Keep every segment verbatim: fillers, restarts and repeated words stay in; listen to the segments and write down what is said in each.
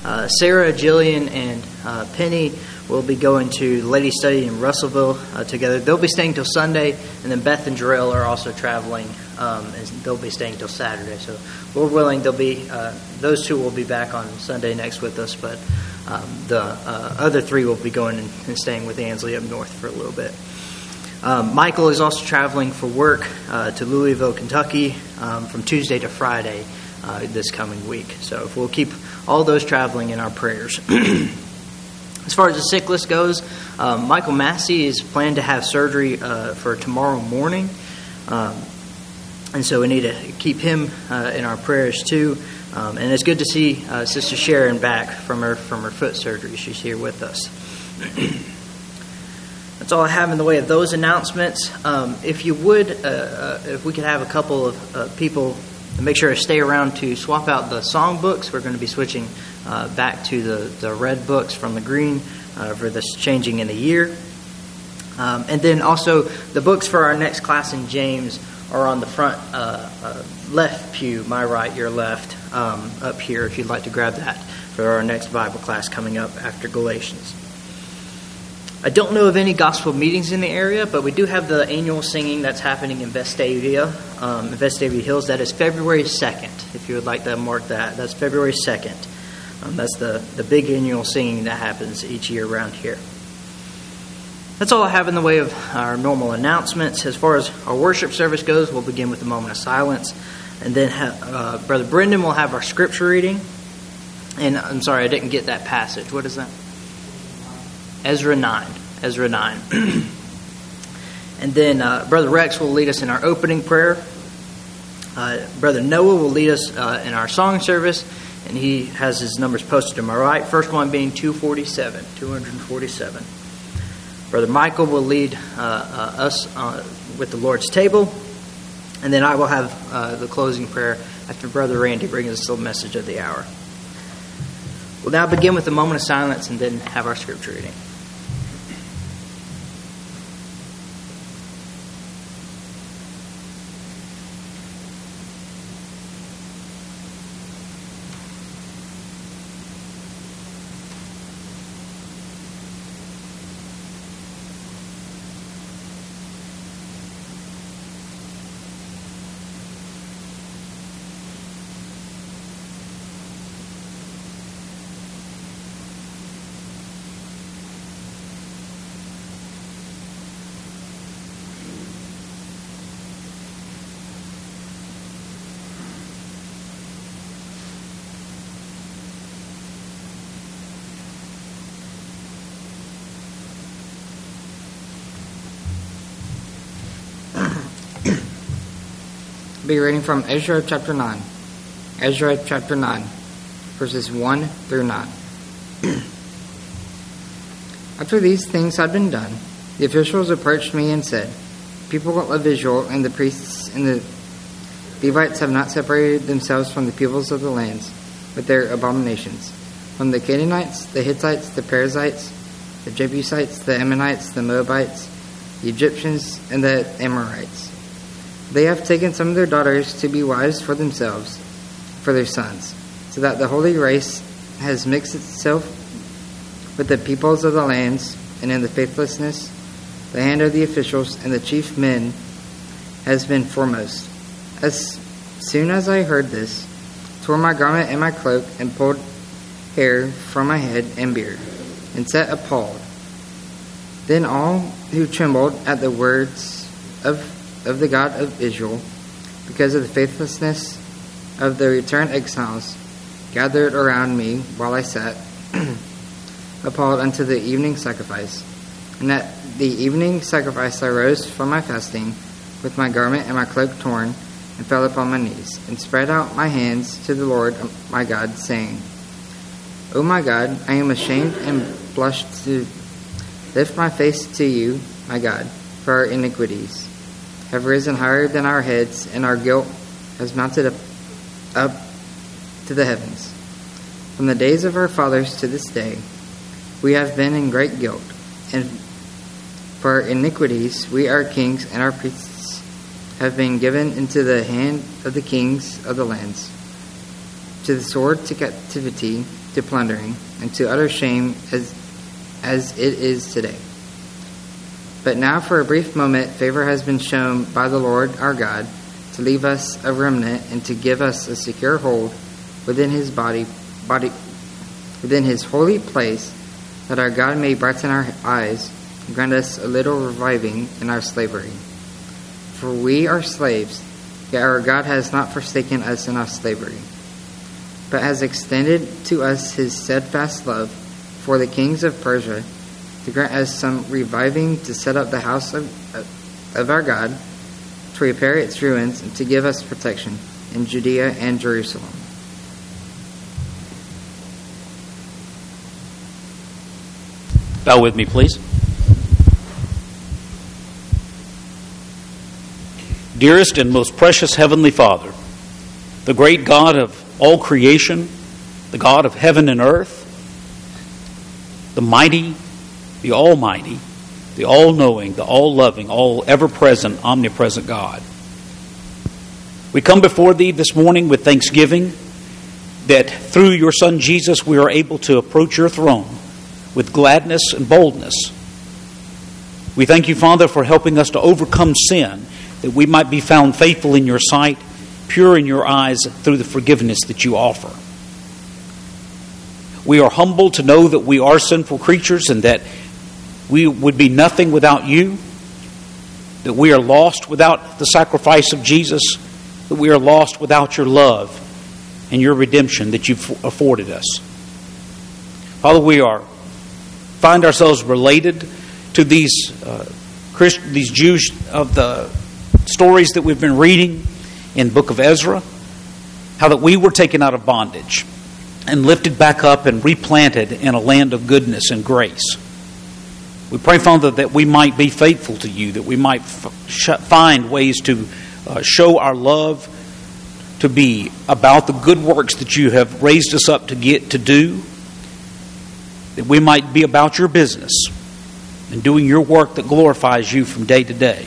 Uh, Sarah, Jillian, and uh, Penny will be going to Lady Study in Russellville uh, together. They'll be staying till Sunday, and then Beth and Jarrell are also traveling, um, and they'll be staying till Saturday. So, Lord willing, they'll be uh, those two will be back on Sunday next with us, but um, the uh, other three will be going and, and staying with Ansley up north for a little bit. Um, Michael is also traveling for work uh, to Louisville, Kentucky, um, from Tuesday to Friday uh, this coming week. So if we'll keep all those traveling in our prayers. As far as the sick list goes, um, Michael Massey is planned to have surgery uh, for tomorrow morning. Um, and so we need to keep him uh, in our prayers too. Um, and it's good to see uh, Sister Sharon back from her from her foot surgery. She's here with us. That's all I have in the way of those announcements. Um, if you would, uh, uh, if we could have a couple of uh, people make sure to stay around to swap out the song books. We're going to be switching uh, back to the, the red books from the green uh, for this changing in the year. Um, and then also the books for our next class in James are on the front uh, uh, left pew, my right, your left, um, up here if you'd like to grab that for our next Bible class coming up after Galatians. I don't know of any gospel meetings in the area, but we do have the annual singing that's happening in Vestavia, um, in Vestavia Hills. That is February second, if you would like to mark that. That's February second. Um, that's the, the big annual singing that happens each year around here. That's all I have in the way of our normal announcements. As far as our worship service goes, we'll begin with a moment of silence. And then have, uh, Brother Brendan will have our scripture reading. And I'm sorry, I didn't get that passage. What is that? Ezra nine. Ezra nine. And then uh, Brother Rex will lead us in our opening prayer. Uh, Brother Noah will lead us uh, in our song service. And he has his numbers posted to my right. First one being two forty-seven. two forty-seven. Brother Michael will lead uh, uh, us uh, with the Lord's table. And then I will have uh, the closing prayer after Brother Randy brings us the message of the hour. We'll now begin with a moment of silence and then have our scripture reading. Be reading from Ezra chapter nine. Ezra chapter nine, verses one through nine. After these things had been done, the officials approached me and said, "People of Israel and the priests and the Levites have not separated themselves from the peoples of the lands with their abominations, from the Canaanites, the Hittites, the Perizzites, the Jebusites, the Ammonites, the Moabites, the Egyptians, and the Amorites. They have taken some of their daughters to be wives for themselves, for their sons, so that the holy race has mixed itself with the peoples of the lands, and in the faithlessness, the hand of the officials and the chief men has been foremost. As soon as I heard this, tore my garment and my cloak, and pulled hair from my head and beard, and sat appalled. Then all who trembled at the words of of the God of Israel, because of the faithlessness of the returned exiles, gathered around me while I sat, appalled unto the evening sacrifice. And at the evening sacrifice I rose from my fasting, with my garment and my cloak torn, and fell upon my knees, and spread out my hands to the Lord my God, saying, O my God, I am ashamed and blushed to lift my face to you, my God, for our iniquities have risen higher than our heads, and our guilt has mounted up, up to the heavens. From the days of our fathers to this day, we have been in great guilt, and for our iniquities we, our kings, and our priests have been given into the hand of the kings of the lands, to the sword, to captivity, to plundering, and to utter shame as, as it is today. But now for a brief moment favor has been shown by the Lord our God to leave us a remnant and to give us a secure hold within his body, body within his holy place, that our God may brighten our eyes and grant us a little reviving in our slavery. For we are slaves, yet our God has not forsaken us in our slavery, but has extended to us his steadfast love for the kings of Persia, to grant us some reviving, to set up the house of, of our God, to repair its ruins, and to give us protection in Judea and Jerusalem. Bow with me, please. Dearest and most precious Heavenly Father, the great God of all creation, the God of heaven and earth, the mighty, the almighty, the all-knowing, the all-loving, all ever-present, omnipresent God. We come before Thee this morning with thanksgiving that through Your Son Jesus we are able to approach Your throne with gladness and boldness. We thank You, Father, for helping us to overcome sin, that we might be found faithful in Your sight, pure in Your eyes through the forgiveness that You offer. We are humbled to know that we are sinful creatures and that we would be nothing without You, that we are lost without the sacrifice of Jesus, that we are lost without Your love and Your redemption that You've afforded us. Father, we are find ourselves related to these uh, Christ, these Jews of the stories that we've been reading in the book of Ezra, how that we were taken out of bondage and lifted back up and replanted in a land of goodness and grace. We pray, Father, that we might be faithful to You, that we might f- find ways to uh, show our love, to be about the good works that You have raised us up to get to do, that we might be about Your business and doing Your work that glorifies You from day to day.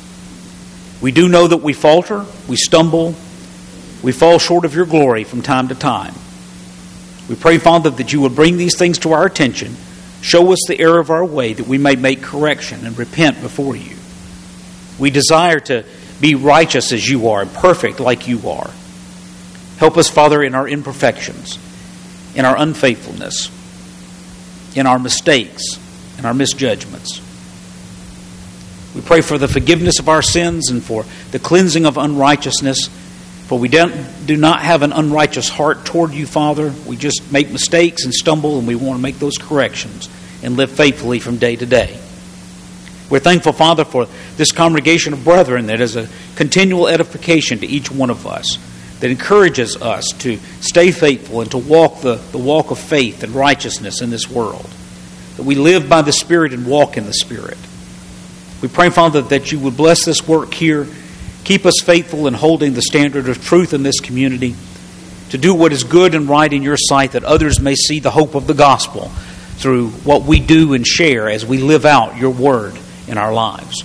We do know that we falter, we stumble, we fall short of Your glory from time to time. We pray, Father, that You would bring these things to our attention, show us the error of our way, that we may make correction and repent before You. We desire to be righteous as You are and perfect like You are. Help us, Father, in our imperfections, in our unfaithfulness, in our mistakes, in our misjudgments. We pray for the forgiveness of our sins and for the cleansing of unrighteousness. For we don't, do not have an unrighteous heart toward You, Father. We just make mistakes and stumble, and we want to make those corrections and live faithfully from day to day. We're thankful, Father, for this congregation of brethren that is a continual edification to each one of us, that encourages us to stay faithful and to walk the, the walk of faith and righteousness in this world, that we live by the Spirit and walk in the Spirit. We pray, Father, that You would bless this work here, keep us faithful in holding the standard of truth in this community, to do what is good and right in Your sight, that others may see the hope of the gospel through what we do and share as we live out Your word in our lives.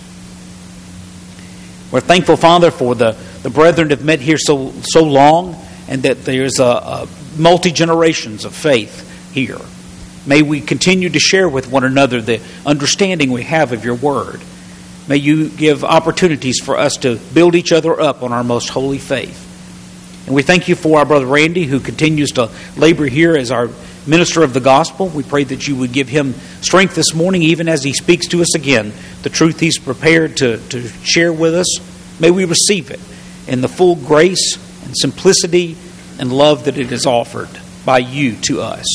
We're thankful, Father, for the, the brethren that have met here so, so long, and that there's a, a multi-generations of faith here. May we continue to share with one another the understanding we have of Your word. May You give opportunities for us to build each other up on our most holy faith. And we thank You for our brother Randy, who continues to labor here as our minister of the gospel. We pray that You would give him strength this morning, even as he speaks to us again, the truth he's prepared to, to share with us. May we receive it in the full grace and simplicity and love that it is offered by You to us.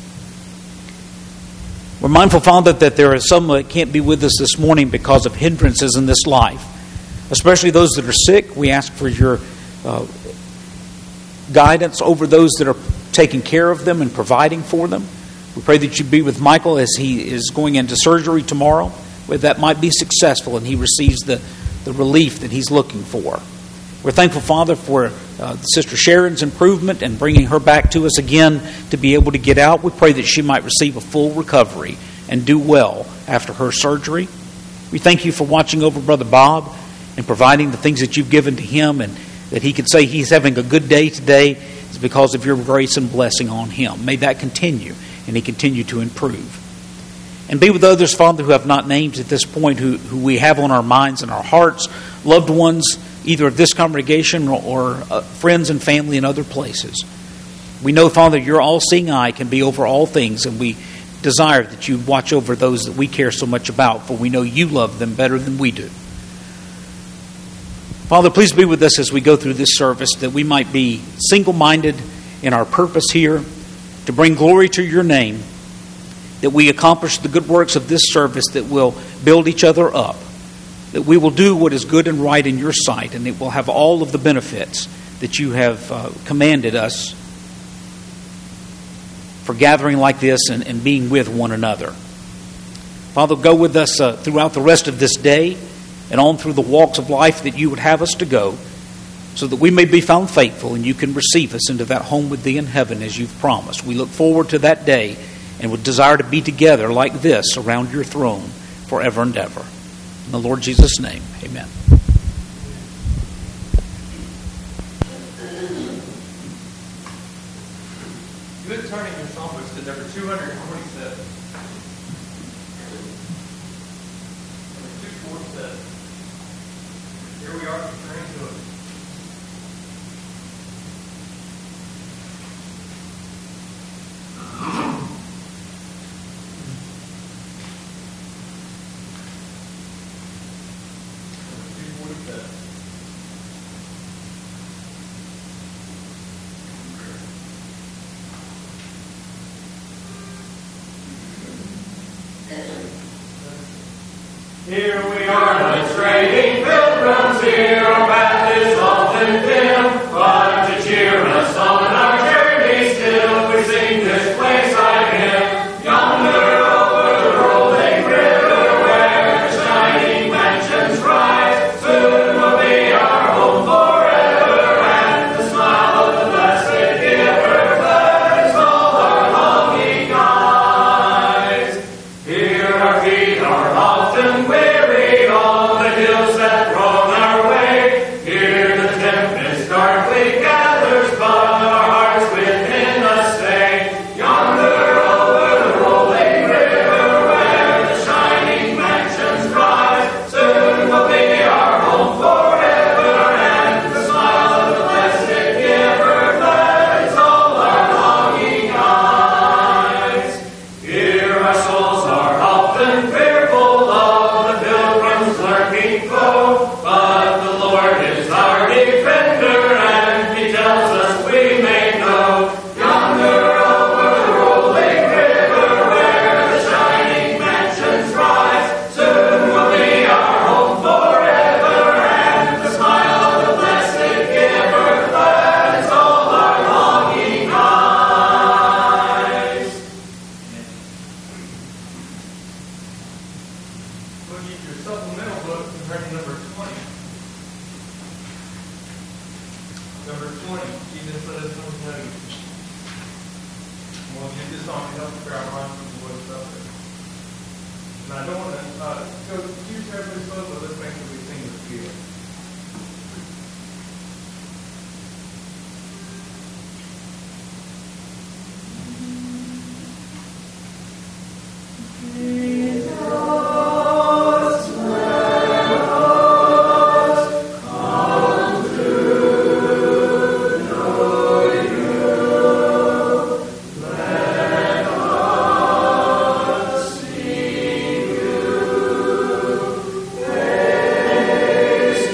We're mindful, Father, that there are some that can't be with us this morning because of hindrances in this life, especially those that are sick. We ask for Your uh, guidance over those that are taking care of them and providing for them. We pray that You be with Michael as he is going into surgery tomorrow, where that might be successful and he receives the, the relief that he's looking for. We're thankful, Father, for uh, Sister Sharon's improvement and bringing her back to us again to be able to get out. We pray that she might receive a full recovery and do well after her surgery. We thank You for watching over Brother Bob and providing the things that You've given to him, and that he could say he's having a good day today It's because of your grace and blessing on him. May that continue, and he continue to improve. And be with others, Father, who have not named at this point, who, who we have on our minds and our hearts, loved ones, either of this congregation or, or uh, friends and family in other places. We know, Father, your all-seeing eye can be over all things, and we desire that you watch over those that we care so much about, for we know you love them better than we do. Father, please be with us as we go through this service, that we might be single-minded in our purpose here to bring glory to your name, that we accomplish the good works of this service that will build each other up, that we will do what is good and right in your sight, and it will have all of the benefits that you have uh, commanded us for gathering like this and, and being with one another. Father, go with us uh, throughout the rest of this day and on through the walks of life that you would have us to go, so that we may be found faithful and you can receive us into that home with thee in heaven as you've promised. We look forward to that day and would desire to be together like this around your throne forever and ever. In the Lord Jesus' name, amen. Good turning your songbooks to number two hundred twenty-seven. Number two forty-seven. Here we are returning to it. Here we are, the trading pilgrims here, our path is often dim, but to cheer us on our journey still, we sing this wayside hymn. Yonder over the rolling river, where the shining mansions rise, soon will be our home forever, and the smile of the blessed giver bless all our longing eyes. Here our feet are often weary on the hills that throng our way. Here the tempest darkly gathers, but our hearts within us stay. Yonder over the rolling river, where the shining mansions rise, soon will be our home forever, and the smile of the blessed giver bless all our longing eyes. Here our souls are often fearful of the pilgrim's lurking foe, but the Lord is our defender, and he tells us we may know. Yonder over the rolling river, where the shining mansions rise, soon will be our home forever, and the smile of the blessed giver bless all our longing eyes. Look at your supplemental book, turning number twenty. Number twenty, Jesus let us know tell you. We'll use this song to help us our minds from what's up there. And I don't want to uh, go too terribly slow, but let's make sure we sing the feel. Praise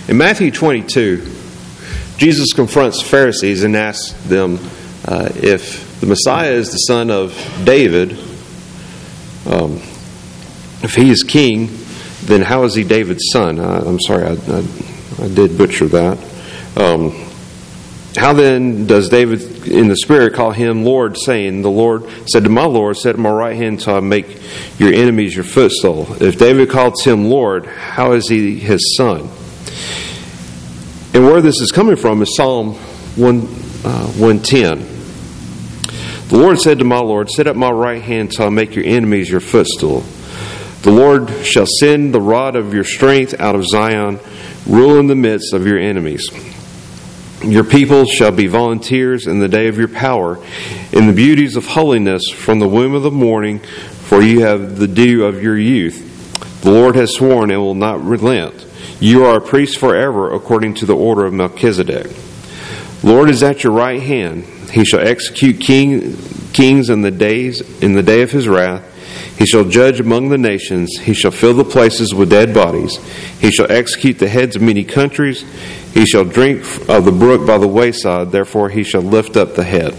In Matthew twenty-two, Jesus confronts Pharisees and asks them uh, if the Messiah is the son of David, um, if he is king, then how is he David's son? I, I'm sorry, I, I, I did butcher that. Um, how then does David in the Spirit call him Lord, saying, the Lord said to my Lord, sit at my right hand until I make your enemies your footstool. If David calls him Lord, how is he his son? And where this is coming from is Psalm one, uh, one ten. The Lord said to my Lord, sit at my right hand till I make your enemies your footstool. The Lord shall send the rod of your strength out of Zion, rule in the midst of your enemies. Your people shall be volunteers in the day of your power, in the beauties of holiness from the womb of the morning, for you have the dew of your youth. The Lord has sworn and will not relent. You are a priest forever, according to the order of Melchizedek. The Lord is at your right hand. He shall execute king, kings in the days in the day of his wrath. He shall judge among the nations. He shall fill the places with dead bodies. He shall execute the heads of many countries. He shall drink of the brook by the wayside. Therefore he shall lift up the head.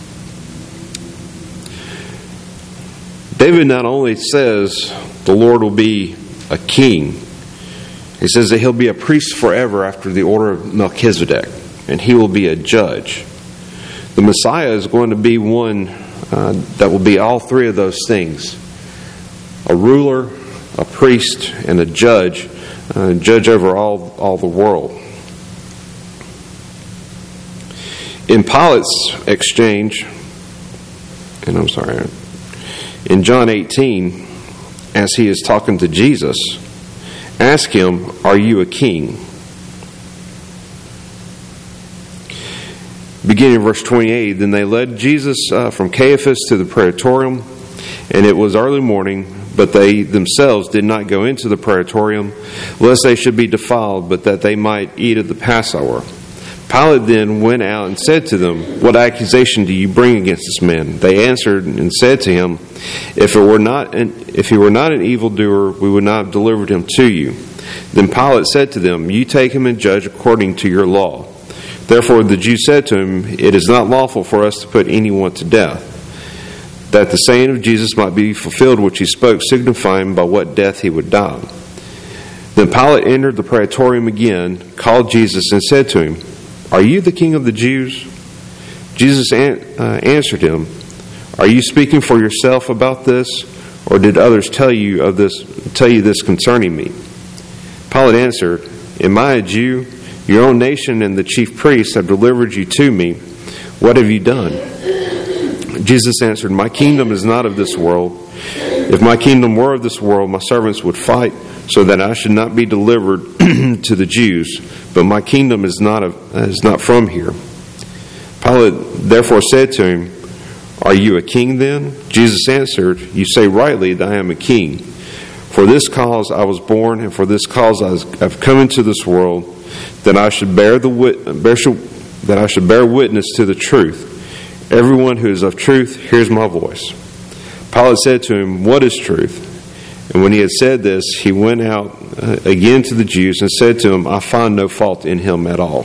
David not only says the Lord will be a king, he says that he'll be a priest forever after the order of Melchizedek, and he will be a judge. The Messiah is going to be one uh, that will be all three of those things. A ruler, a priest, and a judge, uh, judge over all, all the world. In Pilate's exchange, and I'm sorry, in John eighteen, as he is talking to Jesus, ask him, are you a king? Beginning in verse twenty-eight, then they led Jesus uh, from Caiaphas to the praetorium, and it was early morning, but they themselves did not go into the praetorium, lest they should be defiled, but that they might eat at the Passover. Pilate then went out and said to them, what accusation do you bring against this man? They answered and said to him, if it were not an, if he were not an evildoer, we would not have delivered him to you. Then Pilate said to them, you take him and judge according to your law. Therefore the Jews said to him, it is not lawful for us to put anyone to death, that the saying of Jesus might be fulfilled which he spoke, signifying by what death he would die. Then Pilate entered the praetorium again, called Jesus, and said to him, are you the king of the Jews? Jesus an- uh, answered him, are you speaking for yourself about this, or did others tell you of this? Tell you this concerning me? Pilate answered, am I a Jew? Your own nation and the chief priests have delivered you to me. What have you done? Jesus answered, my kingdom is not of this world. If my kingdom were of this world, my servants would fight so that I should not be delivered to the Jews. But my kingdom is not of, is not from here. Pilate therefore said to him, are you a king then? Jesus answered, you say rightly that I am a king. For this cause I was born, and for this cause I have come into this world, that I should bear the wit- bear, that I should bear witness to the truth. Everyone who is of truth hears my voice. Pilate said to him, what is truth? And when he had said this, he went out uh, again to the Jews and said to them, I find no fault in him at all.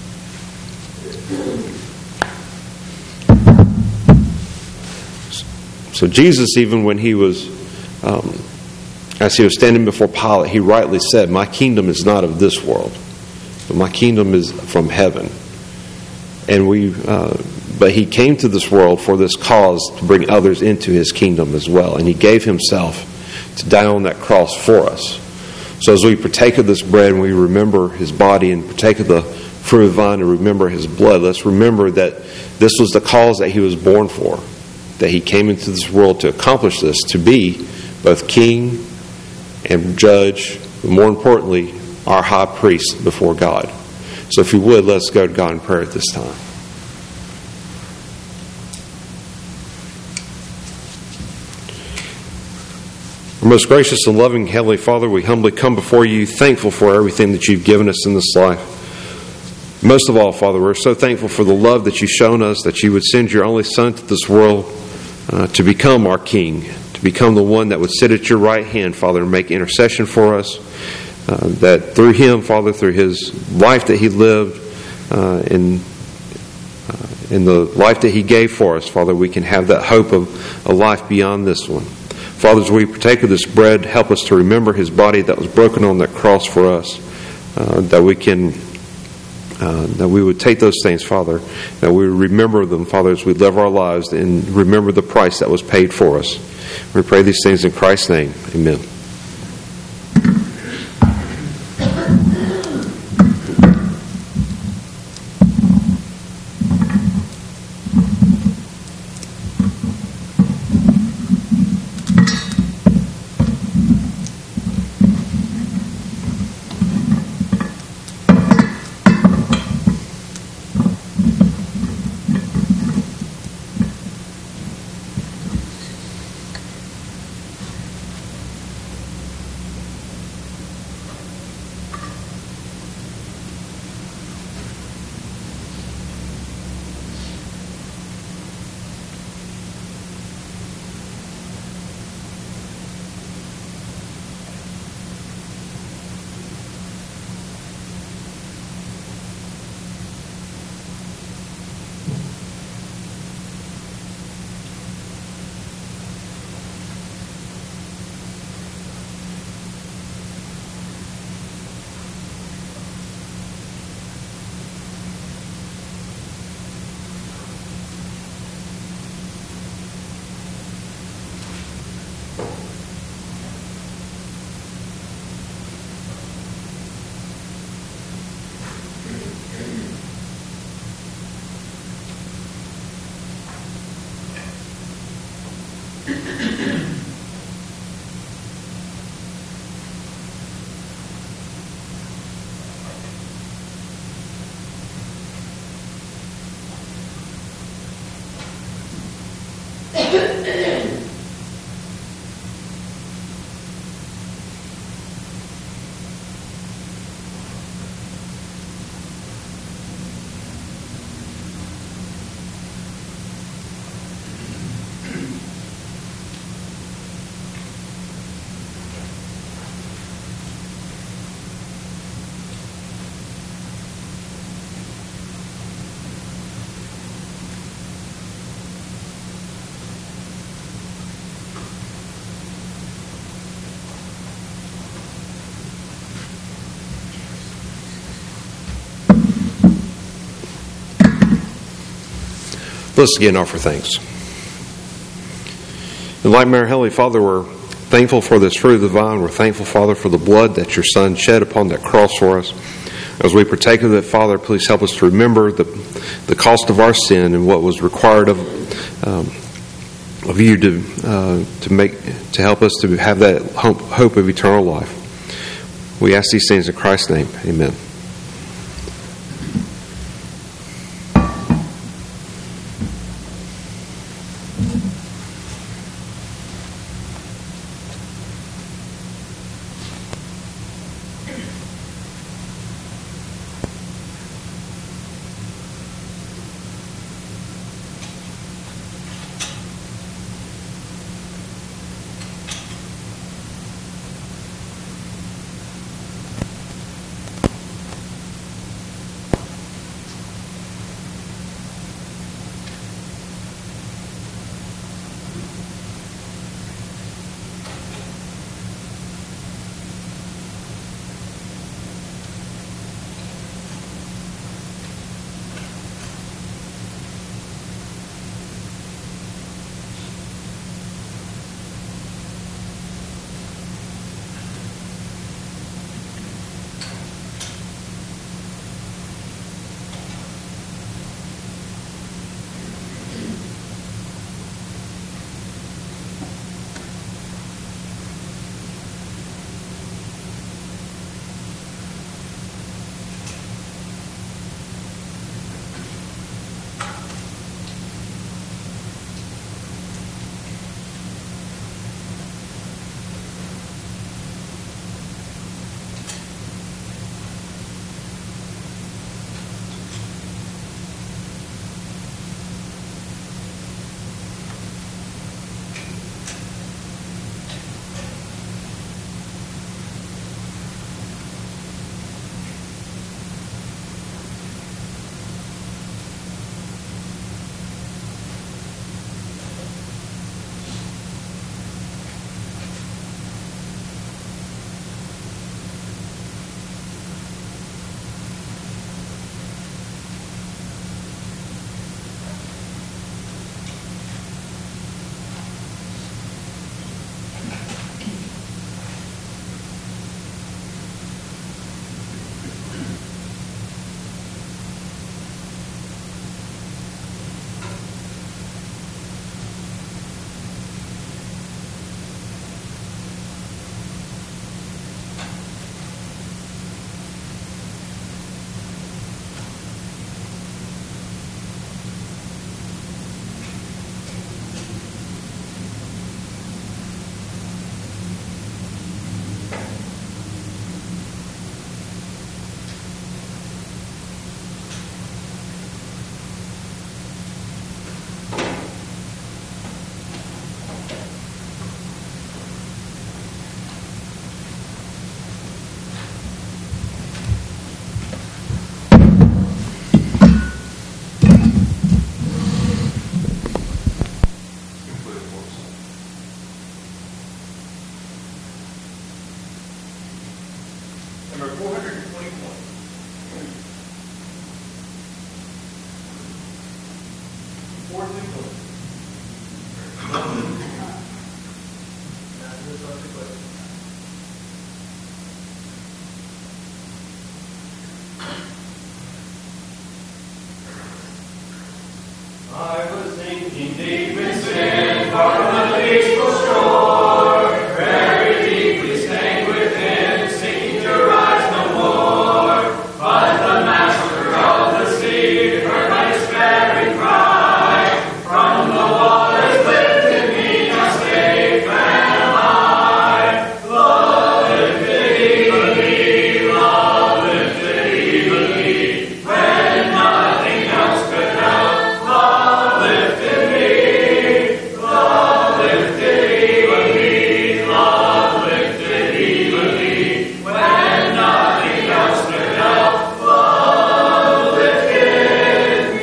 So Jesus, even when he was, um, as he was standing before Pilate, he rightly said, my kingdom is not of this world, but my kingdom is from heaven. And we, uh, but he came to this world for this cause, to bring others into his kingdom as well. And he gave himself to die on that cross for us. So as we partake of this bread and we remember his body and partake of the fruit of the vine and remember his blood, let's remember that this was the cause that he was born for, that he came into this world to accomplish this, to be both king and judge, but more importantly, our high priest before God. So if you would, let's go to God in prayer at this time. Our most gracious and loving Heavenly Father, we humbly come before you, thankful for everything that you've given us in this life. Most of all, Father, we're so thankful for the love that you've shown us, that you would send your only Son to this world uh, to become our King, to become the one that would sit at your right hand, Father, and make intercession for us, uh, that through him, Father, through his life that he lived, uh, in, uh, in the life that he gave for us, Father, we can have that hope of a life beyond this one. Father, as we partake of this bread, help us to remember his body that was broken on that cross for us, uh, that we can, uh, that we would take those things, Father, that we would remember them, Father, as we live our lives and remember the price that was paid for us. We pray these things in Christ's name. Amen. Let's again offer thanks. And like Mary, Heavenly Father, we're thankful for this fruit of the vine. We're thankful, Father, for the blood that your Son shed upon that cross for us. As we partake of it, Father, please help us to remember the the cost of our sin and what was required of um, of you to uh, to make to help us to have that hope, hope of eternal life. We ask these things in Christ's name. Amen. number four hundred twenty-one. Four twenty-one. That's the subject question. I was sinking deep in sin, far from the peaceful shore, very deeply stained within, seeking to rise no more. But the master of the sea heard my despairing cry. From the waters lifted me, now safe and high. Love lifted even me, love lifted even me, when nothing else could help. Love lifted me, love lifted even me, love lifted even me, when nothing else could help. Love lifted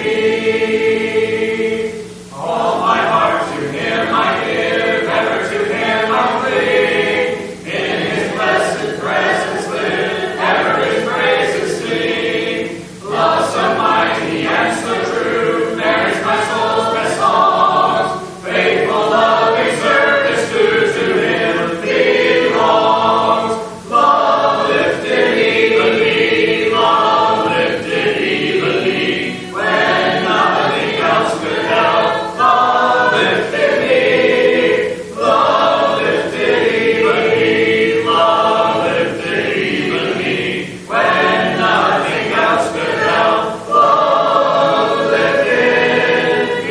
me. All my heart to Him I give, ever to Him I cling. In His blessed presence live, ever His praises sing. Love so mighty and so true, bears my soul's best songs. Faithful love makes service due to Him belongs. Love lifted even me, love lifted even me, when nothing else could help. Love lifted me, love lifted even me, love lifted even me, when nothing else could help. Love lifted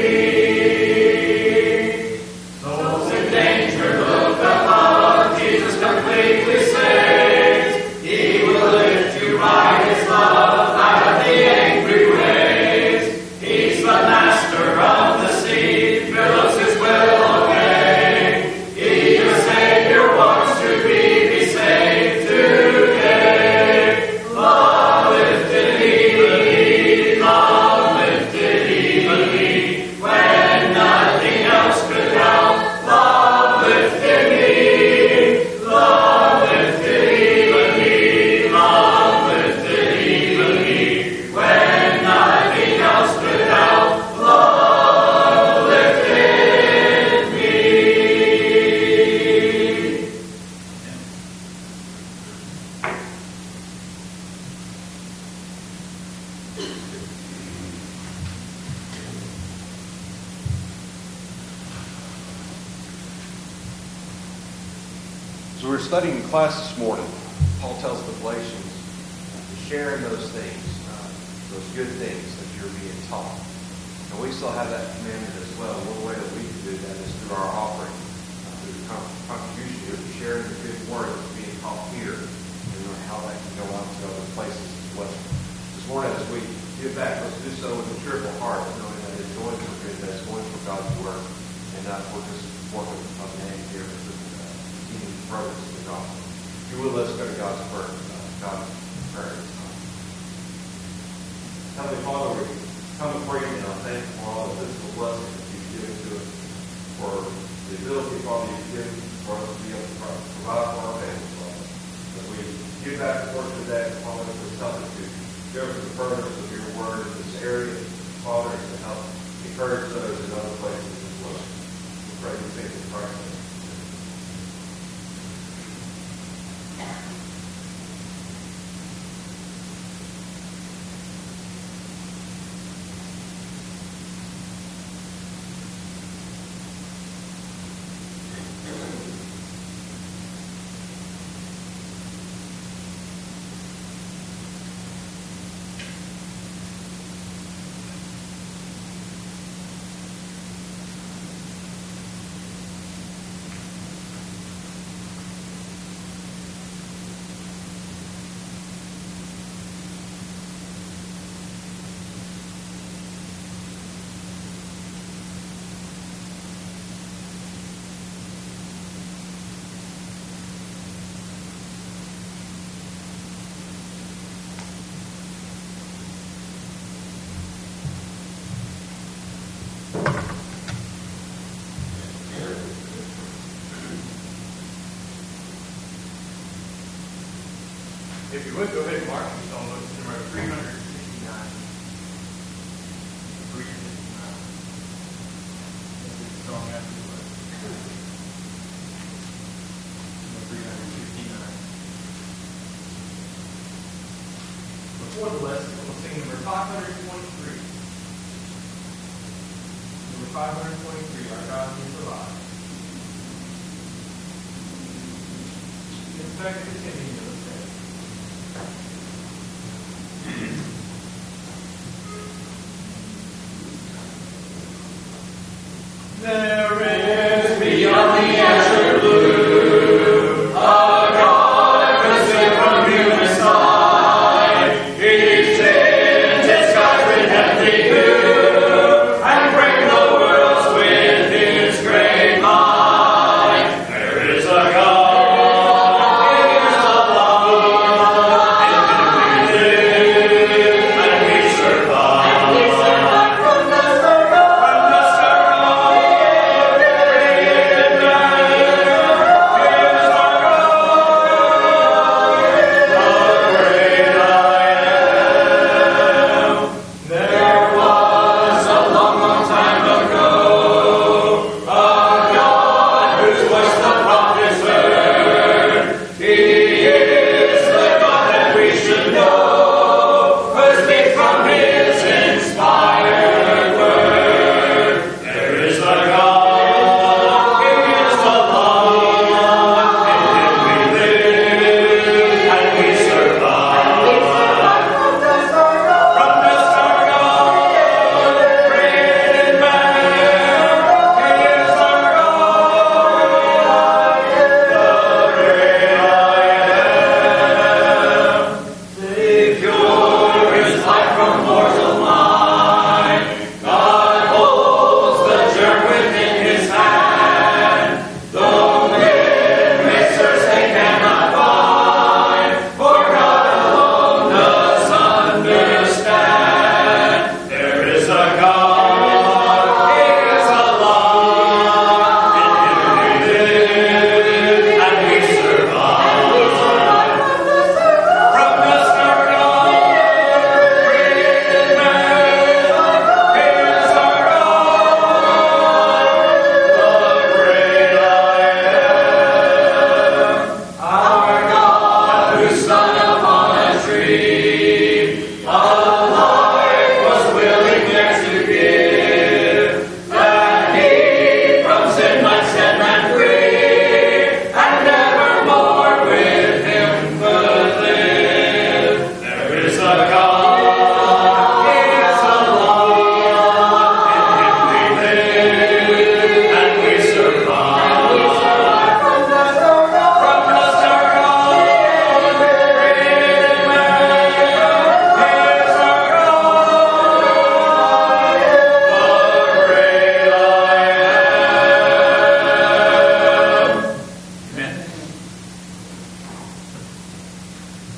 me. Souls in danger, look above, Jesus completely saves. He will lift you by His love out of the angry waves. He's the master of the sea, Phillips His will obey. He, your Savior, wants to be, be saved today. Love lifted even me, love lifted even me, when nothing else could help. Love lifted me, love lifted even me, love lifted even me, when nothing else could help. Love lifted me. As we were studying in class this morning, Paul tells the Galatians to share in those things, uh, those good things that you're being taught. And we still have that commandment as well. One way that we can do that is through our offering, uh, through the con- contribution here, to sharing the good word that's being taught here, and how that can go out to other places as well. This morning, as we give back, let's do so with a cheerful heart, knowing that it's going for good, that it's going for God's work, and not for just working of the name here, but just uh, continuing to progress in the gospel. If you will, let's go to God's word, uh, God's prayer. Heavenly Father, we come before you now, thank you for all the physical blessings that you've given to us, for the ability, Father, you've given for us to be able to provide for our families, Father. As we give back the work today, Father, for something to go to the furtherance of your word in this area, Father, to help encourage those in other places as well. We pray these things in Christ's name. If you would, go ahead and mark your song book to number three hundred sixty-nine. three hundred sixty-nine. That's the song after the word. Number three hundred sixty-nine. Before the lesson, we'll sing number five hundred twenty-three. Number five hundred twenty-three, Our God Will Provide. In fact, continue to say. There is beyond the